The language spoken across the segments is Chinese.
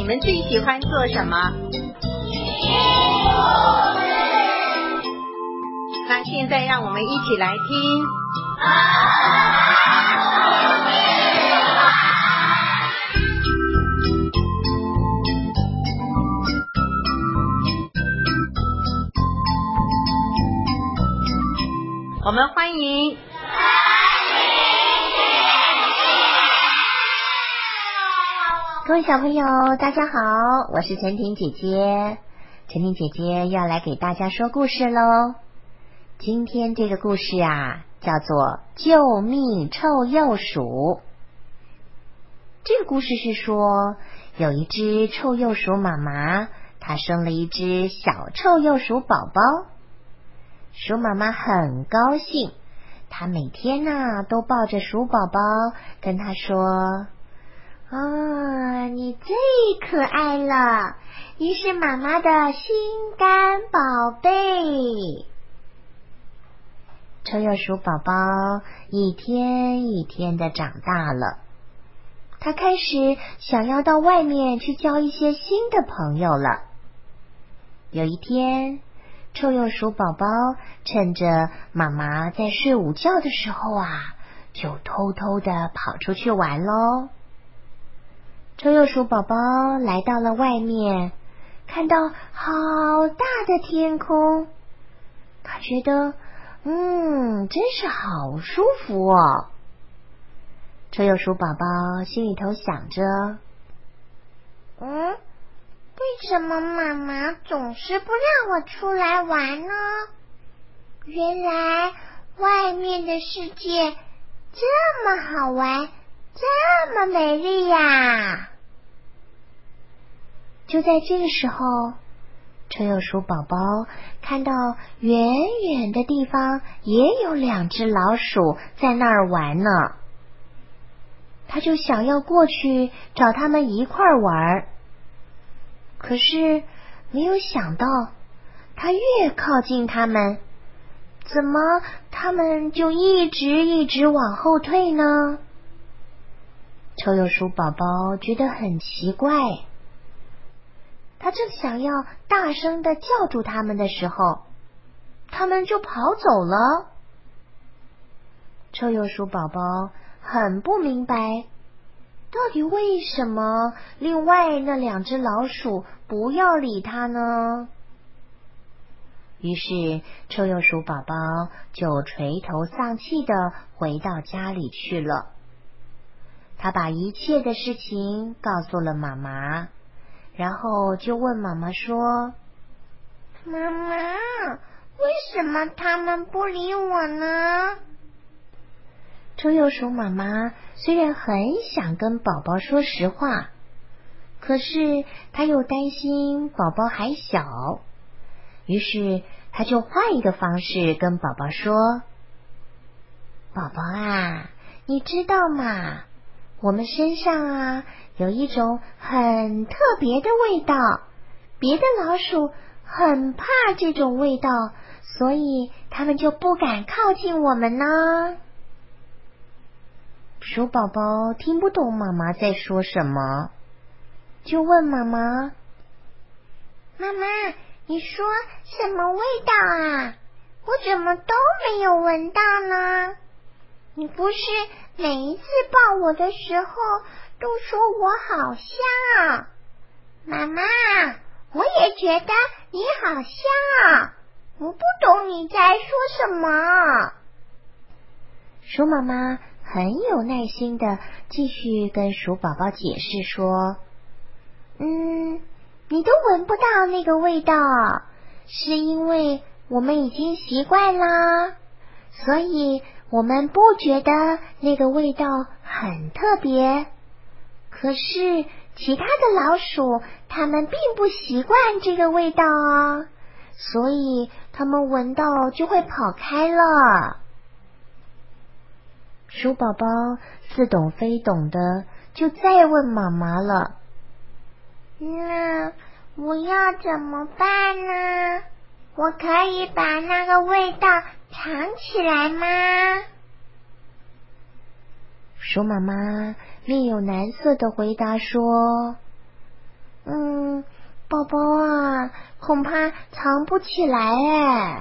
们最喜欢做什么？那现在让我们一起来听。我们欢迎各位小朋友，大家好，我是陈婷姐姐。陈婷姐姐要来给大家说故事咯。今天这个故事啊，叫做救命臭鼬鼠。这个故事是说，有一只臭鼬鼠妈妈，她生了一只小臭鼬鼠宝宝。鼠妈妈很高兴，她每天都抱着鼠宝宝，跟她说：你最可爱了，你是妈妈的心肝宝贝。臭鼬鼠宝宝一天一天的长大了，他开始想要到外面去交一些新的朋友了。有一天，臭鼬鼠宝宝趁着妈妈在睡午觉的时候就偷偷的跑出去玩咯。臭鼬鼠宝宝来到了外面，看到好大的天空，他觉得真是好舒服哦。臭鼬鼠宝宝心里头想着，为什么妈妈总是不让我出来玩呢？原来外面的世界这么好玩，这么美丽呀！就在这个时候，臭鼬鼠宝宝看到远远的地方也有两只老鼠在那儿玩呢，他就想要过去找他们一块玩。可是没有想到，他越靠近他们，怎么他们就一直往后退呢？臭鼬鼠宝宝觉得很奇怪，他正想要大声的叫住他们的时候，他们就跑走了。臭鼬鼠宝宝很不明白，到底为什么另外那两只老鼠不要理他呢？于是臭鼬鼠宝宝就垂头丧气的回到家里去了。他把一切的事情告诉了妈妈，然后就问妈妈说：妈妈，为什么他们不理我呢？臭鼬鼠妈妈虽然很想跟宝宝说实话，可是她又担心宝宝还小，于是她就换一个方式跟宝宝说：宝宝你知道吗？我们身上有一种很特别的味道，别的老鼠很怕这种味道，所以他们就不敢靠近我们呢。鼠宝宝听不懂妈妈在说什么，就问妈妈：妈妈，你说什么味道我怎么都没有闻到呢？你不是每一次抱我的时候都说我好香妈妈，我也觉得你好香我不懂你在说什么。鼠妈妈很有耐心的继续跟鼠宝宝解释说：你都闻不到那个味道，是因为我们已经习惯啦，所以我们不觉得那个味道很特别。可是其他的老鼠它们并不习惯这个味道所以它们闻到就会跑开了。鼠宝宝似懂非懂的就再问妈妈了：那我要怎么办呢？我可以把那个味道藏起来吗？鼠妈妈面有难色的回答说： 宝宝啊，恐怕藏不起来哎。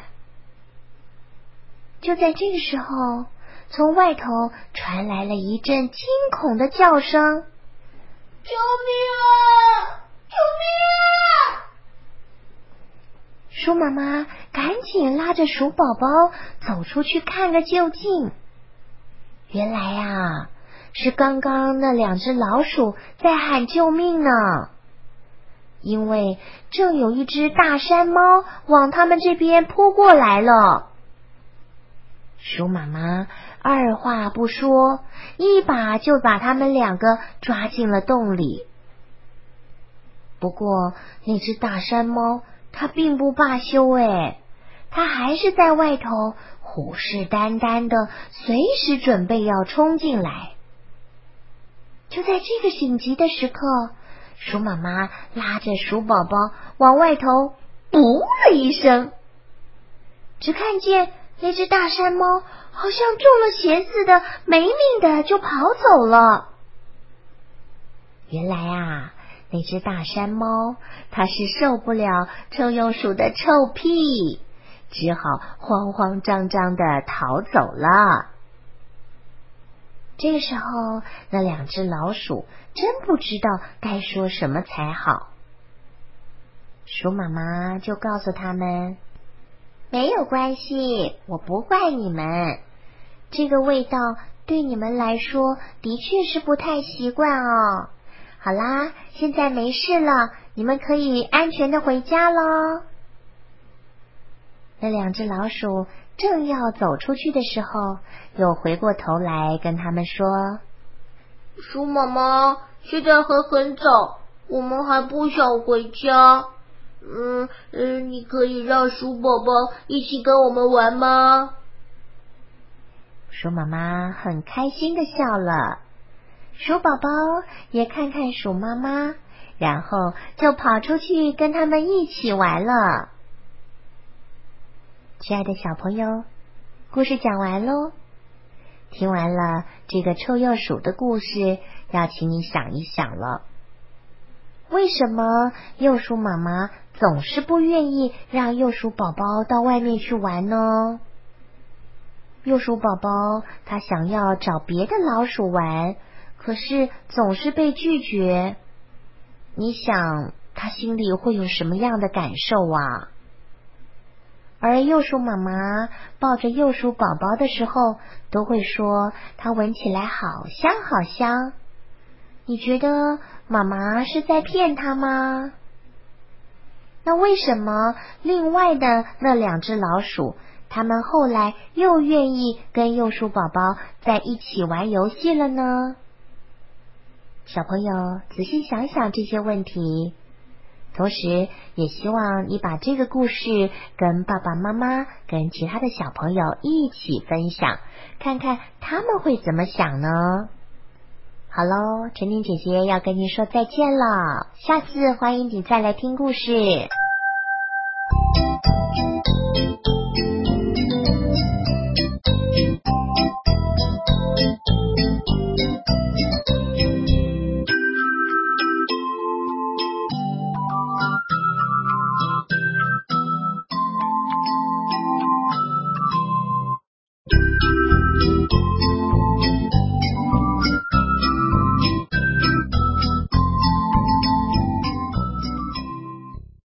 就在这个时候，从外头传来了一阵惊恐的叫声：“救命啊！救命啊！”鼠妈妈赶紧拉着鼠宝宝走出去看个究竟。原来啊，是刚刚那2只老鼠在喊救命呢。因为正有一只大山猫往他们这边扑过来了。鼠妈妈二话不说，一把就把他们2个抓进了洞里。不过那只大山猫它并不罢休它还是在外头虎视眈眈的，随时准备要冲进来。就在这个紧急的时刻，鼠妈妈拉着鼠宝宝往外头噗了一声，只看见那只大山猫好像中了邪似的，没命的就跑走了。原来啊，那只大山猫它是受不了臭鼬鼠的臭屁，只好慌慌张张的逃走了。这个时候，那2只老鼠真不知道该说什么才好。鼠妈妈就告诉他们，没有关系，我不怪你们。这个味道对你们来说的确是不太习惯哦。好啦，现在没事了，你们可以安全的回家咯。那2只老鼠正要走出去的时候，又回过头来跟他们说，鼠妈妈，现在还很早，我们还不想回家。你可以让鼠宝宝一起跟我们玩吗？鼠妈妈很开心的笑了，鼠宝宝也看看鼠妈妈，然后就跑出去跟他们一起玩了。亲爱的小朋友，故事讲完咯。听完了这个臭鼬鼠的故事，要请你想一想了。为什么鼬鼠妈妈总是不愿意让鼬鼠宝宝到外面去玩呢？鼬鼠宝宝他想要找别的老鼠玩，可是总是被拒绝。你想他心里会有什么样的感受啊？而鼬鼠妈妈抱着鼬鼠宝宝的时候，都会说它闻起来好香好香。你觉得妈妈是在骗它吗？那为什么另外的那2只老鼠，它们后来又愿意跟鼬鼠宝宝在一起玩游戏了呢？小朋友仔细想想这些问题，同时也希望你把这个故事跟爸爸妈妈跟其他的小朋友一起分享，看看他们会怎么想呢？好咯，陈婷姐姐要跟您说再见了，下次欢迎你再来听故事。